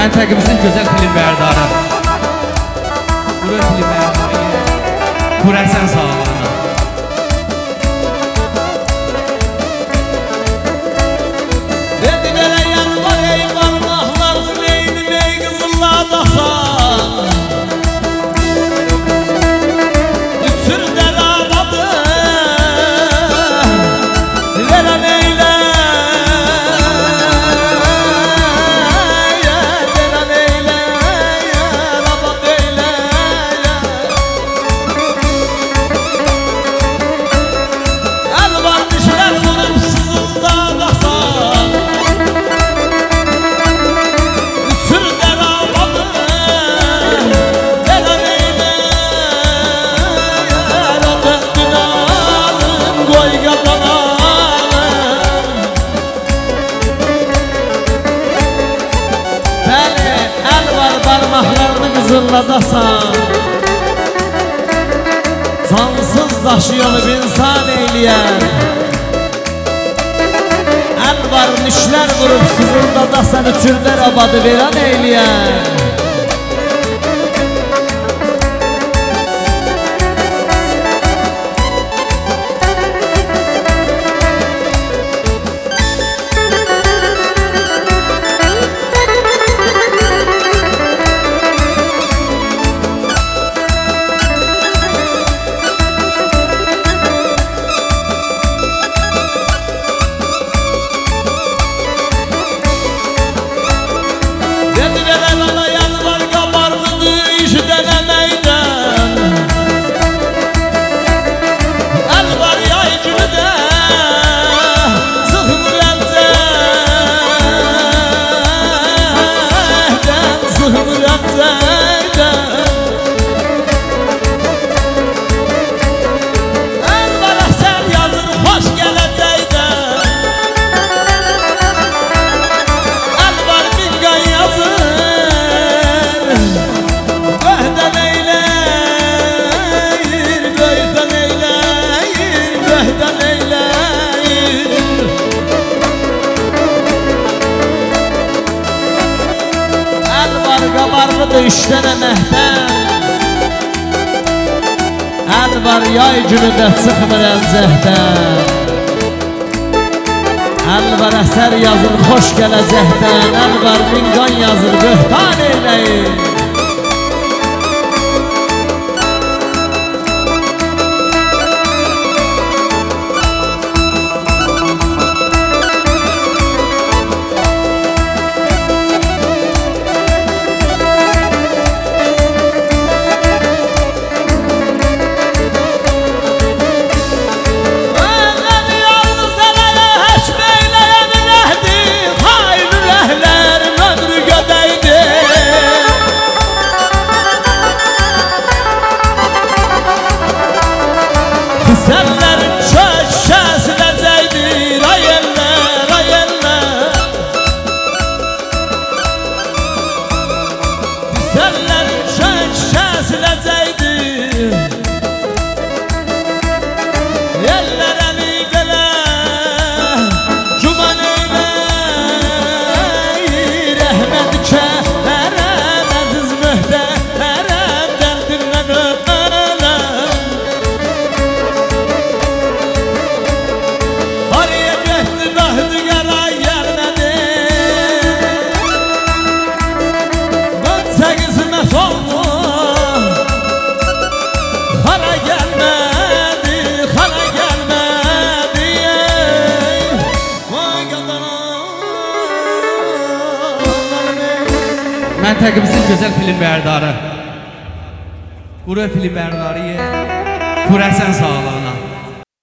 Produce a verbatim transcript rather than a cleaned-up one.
Məntəqimizin gözəl film bərdarı Qura film bərdarı Qurəsən sağlığına Dedi verəyəm var ey parmaqlarını neyini ney qızılladasan Üçür dəravadı verən eylə parmaqlarını qızılladasan cansız daşıyanıb insan eyləyər Əl var nişlər vurub sızıldadasan üçürdər abadı verən eyləyər Qabarlıdır işdən əməkdən Əl var yay günü də çıxmır əlcəkdən Əl var əsər yazır xoş gələcəkdən Əl var minqan yazır böhtan eyləyir Sənlərin çöşəsiləcəkdir ay eller, ay eller Sənlərin çöşəsiləcəkdir Eller əli belə Cuman eyləyir Əhməd kəhərəm Əziz mühtərəm Dəldindən öpərəm Məntəqimizin gözəl film bərdarı Qura film bərdarı Qurəsən sağlığına